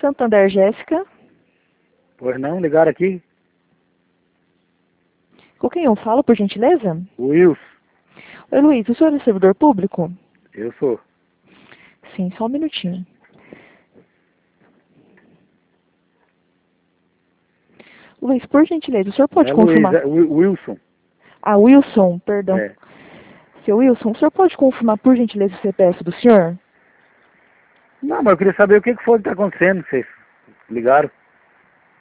Santander, Jéssica. Pois não, ligaram aqui. Com quem eu falo, por gentileza? Wilson, Oi, Luiz, o senhor é servidor público? eu sou. Sim, só um minutinho. Luiz, por gentileza, o senhor pode É confirmar? Luiz, é Wilson. Ah, Wilson, perdão. É. Seu Wilson, o senhor pode confirmar, por gentileza, o CPF do senhor? Não, mas eu queria saber o que foi que tá acontecendo, vocês ligaram.